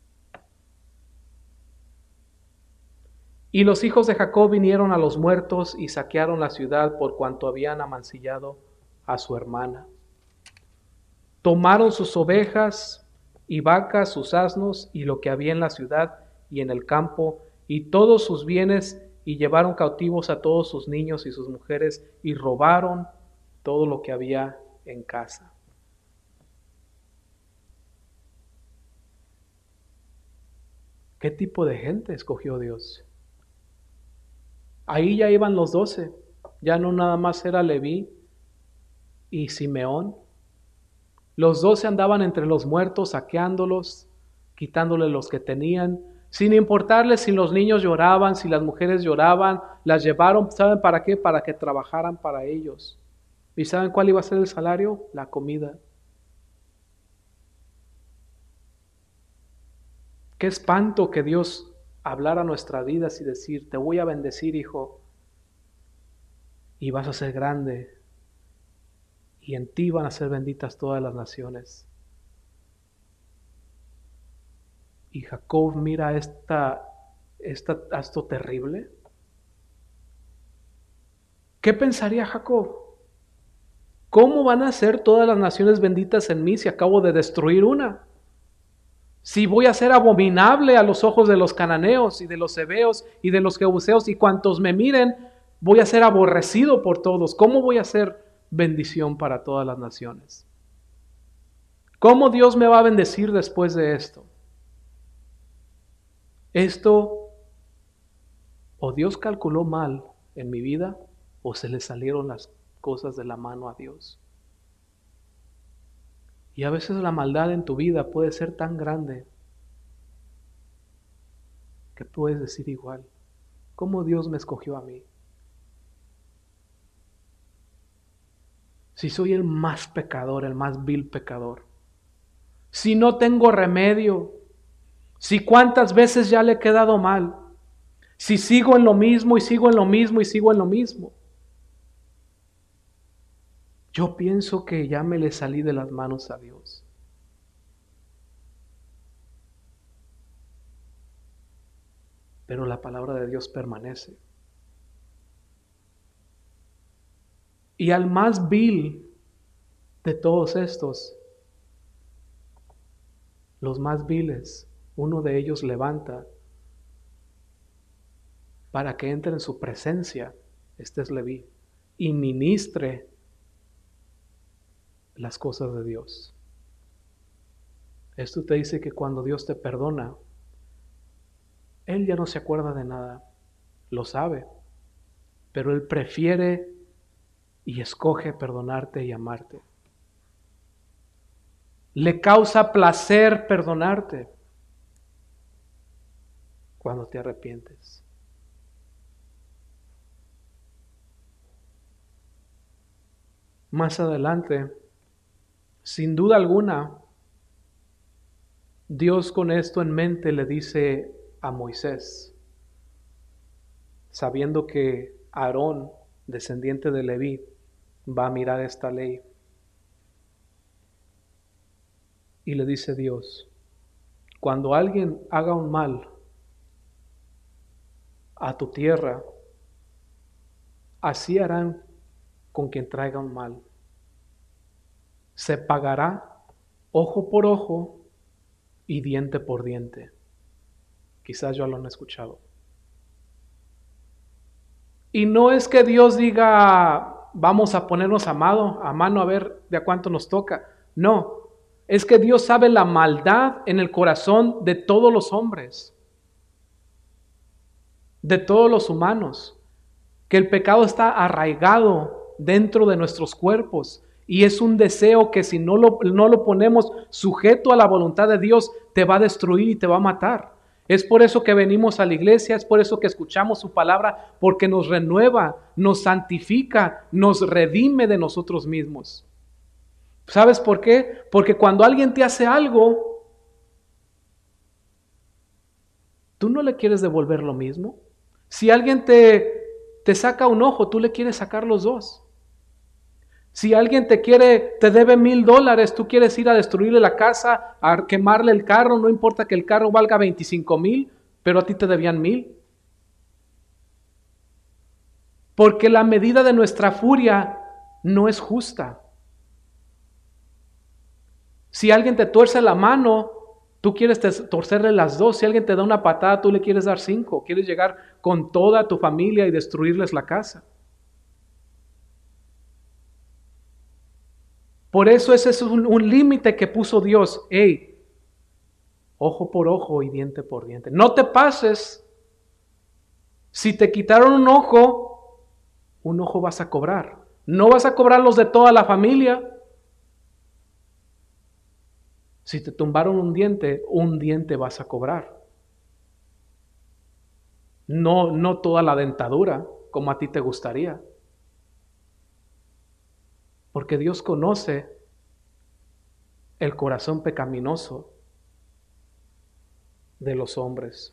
Y los hijos de Jacob vinieron a los muertos y saquearon la ciudad por cuanto habían amancillado a su hermana. Tomaron sus ovejas y vacas, sus asnos y lo que había en la ciudad y en el campo y todos sus bienes, y llevaron cautivos a todos sus niños y sus mujeres y robaron todo lo que había en casa. ¿Qué tipo de gente escogió Dios? Ahí ya iban los doce, ya no nada más era Leví y Simeón. Los doce andaban entre los muertos, saqueándolos, quitándoles los que tenían, sin importarles si los niños lloraban, si las mujeres lloraban, las llevaron, ¿saben para qué? Para que trabajaran para ellos. ¿Y saben cuál iba a ser el salario? La comida. Qué espanto que Dios hablara a nuestras vidas y decir, te voy a bendecir, hijo, y vas a ser grande, y en ti van a ser benditas todas las naciones. Y Jacob mira esta, esta, esto terrible. ¿Qué pensaría Jacob? ¿Cómo van a ser todas las naciones benditas en mí si acabo de destruir una? Si voy a ser abominable a los ojos de los cananeos y de los heveos y de los jebuseos, y cuantos me miren, voy a ser aborrecido por todos. ¿Cómo voy a ser bendición para todas las naciones? ¿Cómo Dios me va a bendecir después de esto? Esto, o Dios calculó mal en mi vida, o se le salieron las cosas de la mano a Dios. Y a veces la maldad en tu vida puede ser tan grande que puedes decir igual, ¿cómo Dios me escogió a mí? Si soy el más pecador, el más vil pecador, si no tengo remedio, si cuántas veces ya le he quedado mal, si sigo en lo mismo y sigo en lo mismo y sigo en lo mismo. Yo pienso que ya me le salí de las manos a Dios. Pero la palabra de Dios permanece. Y al más vil de todos estos, los más viles, uno de ellos levanta para que entre en su presencia, este es Leví, y ministre las cosas de Dios. Esto te dice que cuando Dios te perdona, Él ya no se acuerda de nada, lo sabe, pero Él prefiere y escoge perdonarte y amarte. Le causa placer perdonarte cuando te arrepientes. Más adelante, sin duda alguna, Dios con esto en mente le dice a Moisés, sabiendo que Aarón, descendiente de Leví, va a mirar esta ley. Y le dice Dios, cuando alguien haga un mal a tu tierra, así harán con quien traiga un mal. Se pagará ojo por ojo y diente por diente. Quizás ya lo han escuchado. Y no es que Dios diga, vamos a ponernos a mano, a mano a ver de a cuánto nos toca. No, es que Dios sabe la maldad en el corazón de todos los hombres, de todos los humanos, que el pecado está arraigado dentro de nuestros cuerpos y es un deseo que si no lo, no lo ponemos sujeto a la voluntad de Dios, te va a destruir y te va a matar. Es por eso que venimos a la iglesia, es por eso que escuchamos su palabra, porque nos renueva, nos santifica, nos redime de nosotros mismos. ¿Sabes por qué? Porque cuando alguien te hace algo, tú no le quieres devolver lo mismo. Si alguien te, te saca un ojo, tú le quieres sacar los dos. Si alguien te quiere, te debe mil dólares, tú quieres ir a destruirle la casa, a quemarle el carro, no importa que el carro valga veinticinco mil, pero a ti te debían mil. Porque la medida de nuestra furia no es justa. Si alguien te tuerce la mano, tú quieres torcerle las dos. Si alguien te da una patada, tú le quieres dar cinco. Quieres llegar con toda tu familia y destruirles la casa. Por eso ese es un, un límite que puso Dios. Hey, ojo por ojo y diente por diente. No te pases. Si te quitaron un ojo, un ojo vas a cobrar. No vas a cobrar los de toda la familia. Si te tumbaron un diente, un diente vas a cobrar. No, no toda la dentadura, como a ti te gustaría. Porque Dios conoce el corazón pecaminoso de los hombres.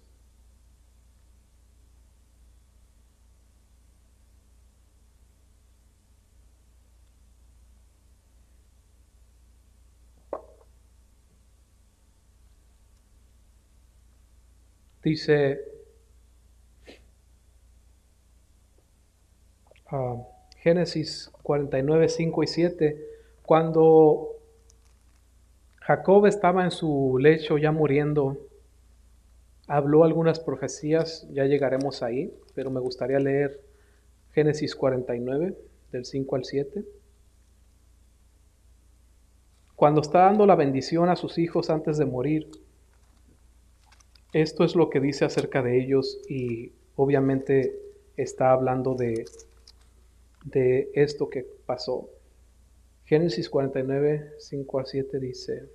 Dice uh, Génesis cuarenta y nueve, cinco y siete, cuando Jacob estaba en su lecho ya muriendo, habló algunas profecías, ya llegaremos ahí, pero me gustaría leer Génesis cuarenta y nueve, del cinco al siete. Cuando está dando la bendición a sus hijos antes de morir, esto es lo que dice acerca de ellos y obviamente está hablando de, de esto que pasó. Génesis cuarenta y nueve, cinco a siete dice: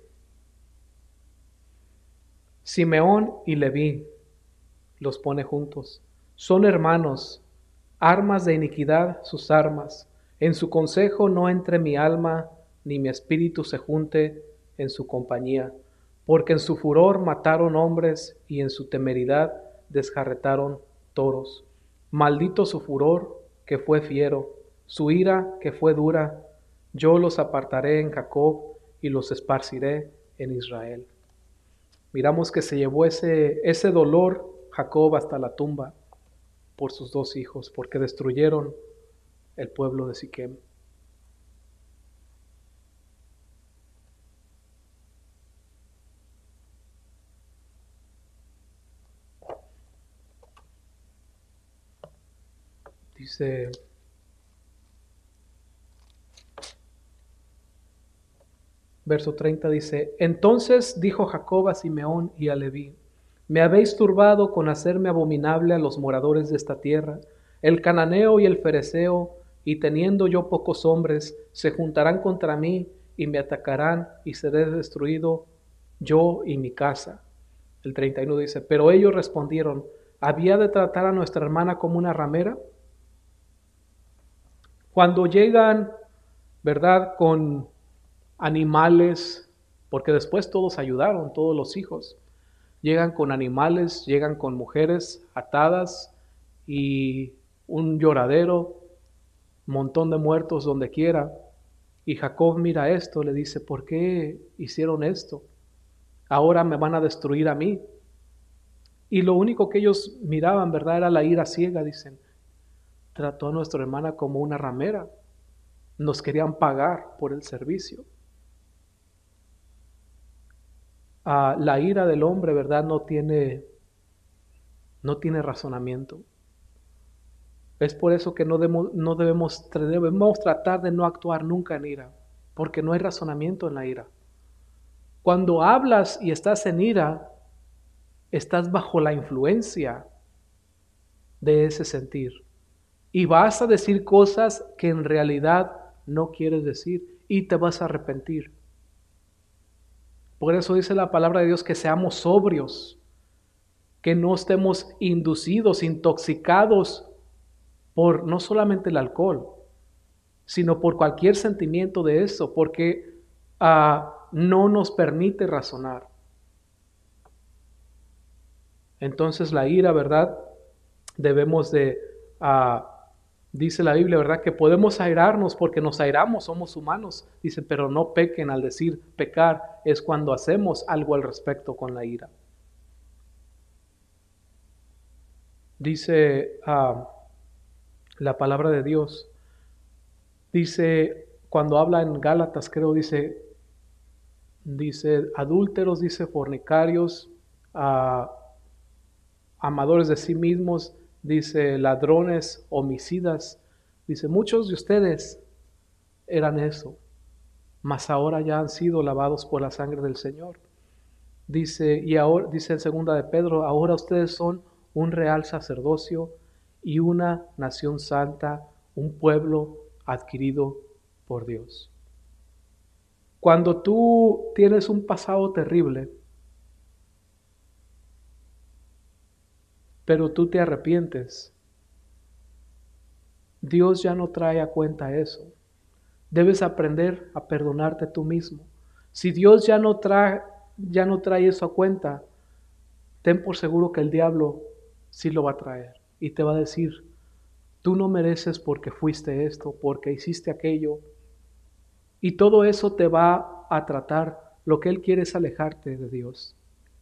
Simeón y Leví, los pone juntos, son hermanos, armas de iniquidad sus armas. En su consejo no entre mi alma, ni mi espíritu se junte en su compañía. Porque en su furor mataron hombres y en su temeridad desjarretaron toros. Maldito su furor que fue fiero, su ira que fue dura. Yo los apartaré en Jacob y los esparciré en Israel. Miramos que se llevó ese, ese dolor Jacob hasta la tumba por sus dos hijos, porque destruyeron el pueblo de Siquem. Dice, verso treinta dice, entonces dijo Jacob a Simeón y a Leví, me habéis turbado con hacerme abominable a los moradores de esta tierra. El cananeo y el fereceo, y teniendo yo pocos hombres, se juntarán contra mí y me atacarán y seré destruido yo y mi casa. El treinta y uno dice, pero ellos respondieron, ¿había de tratar a nuestra hermana como una ramera? Cuando llegan, ¿verdad?, con animales, porque después todos ayudaron, todos los hijos, llegan con animales, llegan con mujeres atadas y un lloradero, montón de muertos donde quiera. Y Jacob mira esto, le dice, ¿por qué hicieron esto? Ahora me van a destruir a mí. Y lo único que ellos miraban, ¿verdad? Era la ira ciega, dicen. Trató a nuestra hermana como una ramera. Nos querían pagar por el servicio. Ah, la ira del hombre, ¿verdad? No tiene, no tiene razonamiento. Es por eso que no debemos, no debemos, debemos tratar de no actuar nunca en ira, porque no hay razonamiento en la ira. Cuando hablas y estás en ira, estás bajo la influencia de ese sentir. Y vas a decir cosas que en realidad no quieres decir y te vas a arrepentir. Por eso dice la palabra de Dios que seamos sobrios, que no estemos inducidos, intoxicados por no solamente el alcohol, sino por cualquier sentimiento de eso, porque uh, no nos permite razonar. Entonces la ira, ¿verdad? Debemos de, uh, dice la Biblia, ¿verdad? Que podemos airarnos porque nos airamos, somos humanos. Dice, pero no pequen. Al decir pecar es cuando hacemos algo al respecto con la ira. Dice uh, la palabra de Dios, dice, cuando habla en Gálatas, creo, dice, dice adúlteros, dice fornicarios, uh, amadores de sí mismos, dice ladrones, homicidas, dice muchos de ustedes eran eso, mas ahora ya han sido lavados por la sangre del Señor. Dice, y ahora, dice en segunda de Pedro, ahora ustedes son un real sacerdocio y una nación santa, un pueblo adquirido por Dios. Cuando tú tienes un pasado terrible, pero tú te arrepientes, Dios ya no trae a cuenta eso. Debes aprender a perdonarte tú mismo. Si Dios ya no trae, ya no trae eso a cuenta, ten por seguro que el diablo sí lo va a traer y te va a decir, tú no mereces porque fuiste esto, porque hiciste aquello. Y todo eso te va a tratar. Lo que Él quiere es alejarte de Dios.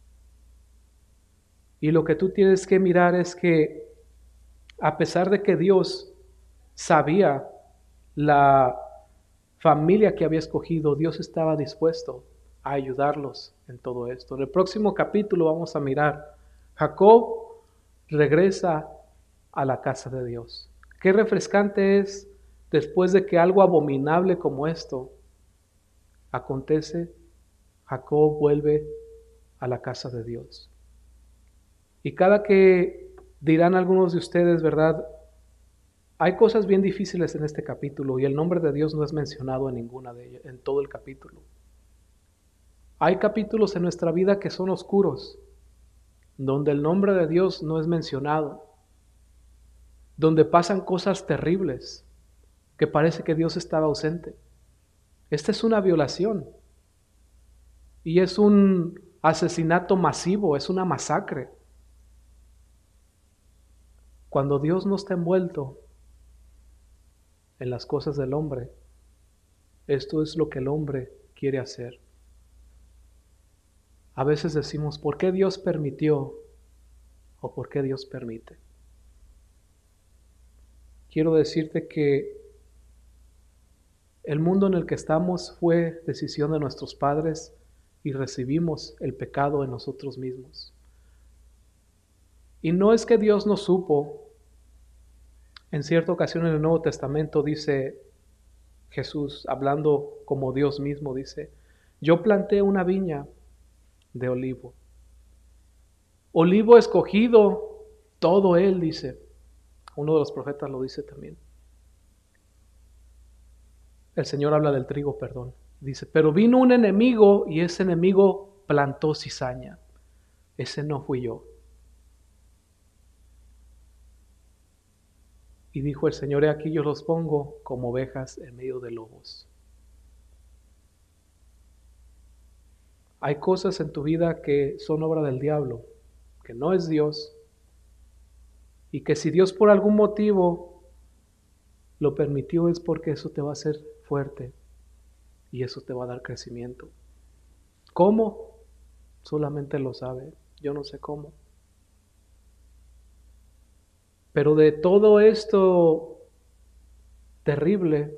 Y lo que tú tienes que mirar es que a pesar de que Dios sabía la familia que había escogido, Dios estaba dispuesto a ayudarlos en todo esto. En el próximo capítulo vamos a mirar, Jacob regresa a la casa de Dios. Qué refrescante es después de que algo abominable como esto acontece, Jacob vuelve a la casa de Dios. Y cada que dirán algunos de ustedes, ¿verdad? Hay cosas bien difíciles en este capítulo y el nombre de Dios no es mencionado en ninguna de ellas, en todo el capítulo. Hay capítulos en nuestra vida que son oscuros, donde el nombre de Dios no es mencionado, donde pasan cosas terribles, que parece que Dios estaba ausente. Esta es una violación y es un asesinato masivo, es una masacre. Cuando Dios no está envuelto en las cosas del hombre, esto es lo que el hombre quiere hacer. A veces decimos, ¿por qué Dios permitió o por qué Dios permite? Quiero decirte que el mundo en el que estamos fue decisión de nuestros padres y recibimos el pecado en nosotros mismos. Y no es que Dios no supo. En cierta ocasión en el Nuevo Testamento dice Jesús, hablando como Dios mismo, dice, yo planté una viña de olivo. Olivo escogido, todo él, dice. Uno de los profetas lo dice también. El Señor habla del trigo, perdón. Dice, pero vino un enemigo y ese enemigo plantó cizaña. Ese no fui yo. Y dijo el Señor, he aquí yo los pongo como ovejas en medio de lobos. Hay cosas en tu vida que son obra del diablo, que no es Dios, y que si Dios por algún motivo lo permitió es porque eso te va a hacer fuerte y eso te va a dar crecimiento. ¿Cómo? Solamente lo sabe. Yo no sé cómo. Pero de todo esto terrible,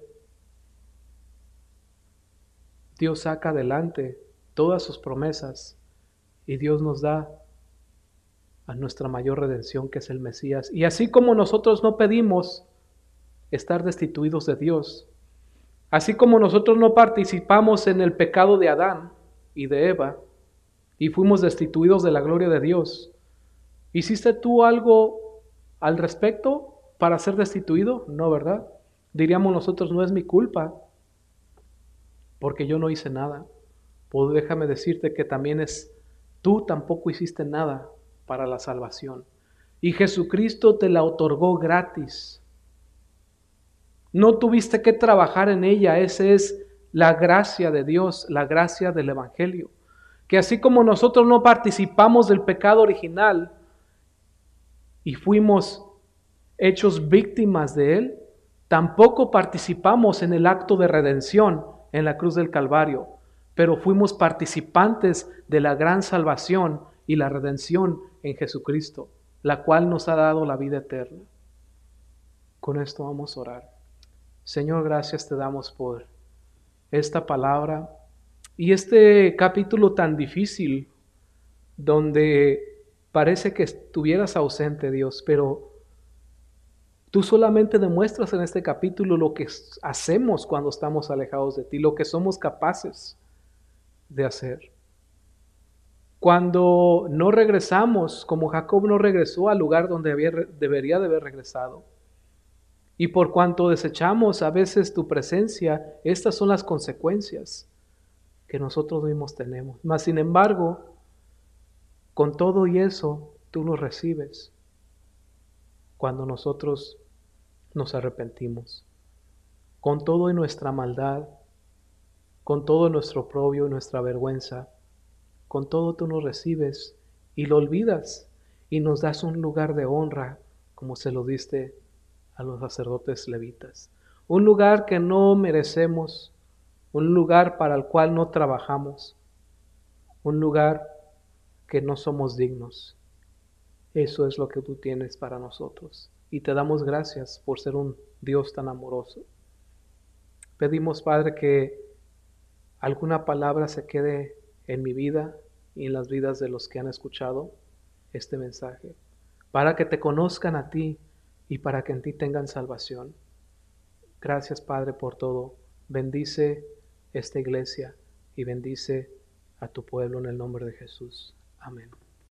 Dios saca adelante todas sus promesas y Dios nos da a nuestra mayor redención, que es el Mesías. Y así como nosotros no pedimos estar destituidos de Dios, así como nosotros no participamos en el pecado de Adán y de Eva y fuimos destituidos de la gloria de Dios, ¿hiciste tú algo al respecto para ser destituido? No, ¿verdad? Diríamos nosotros, no es mi culpa, porque yo no hice nada. Pues déjame decirte que también es, tú tampoco hiciste nada para la salvación. Y Jesucristo te la otorgó gratis. No tuviste que trabajar en ella. Esa es la gracia de Dios, la gracia del Evangelio. Que así como nosotros no participamos del pecado original y fuimos hechos víctimas de él, tampoco participamos en el acto de redención en la cruz del Calvario, pero fuimos participantes de la gran salvación y la redención en Jesucristo, la cual nos ha dado la vida eterna. Con esto vamos a orar. Señor, gracias te damos por esta palabra y este capítulo tan difícil donde parece que estuvieras ausente, Dios, pero tú solamente demuestras en este capítulo lo que hacemos cuando estamos alejados de ti, lo que somos capaces de hacer. Cuando no regresamos, como Jacob no regresó al lugar donde había, debería de haber regresado. Y por cuanto desechamos a veces tu presencia, estas son las consecuencias que nosotros mismos tenemos. Mas sin embargo, con todo y eso, tú nos recibes cuando nosotros nos arrepentimos. Con todo y nuestra maldad, con todo nuestro oprobio y nuestra vergüenza, con todo tú nos recibes y lo olvidas y nos das un lugar de honra como se lo diste a los sacerdotes levitas. Un lugar que no merecemos, un lugar para el cual no trabajamos, un lugar que no somos dignos. Eso es lo que tú tienes para nosotros. Y te damos gracias por ser un Dios tan amoroso. Pedimos, Padre, que alguna palabra se quede en mi vida y en las vidas de los que han escuchado este mensaje, para que te conozcan a ti y para que en ti tengan salvación. Gracias, Padre, por todo. Bendice esta iglesia y bendice a tu pueblo en el nombre de Jesús. Amén.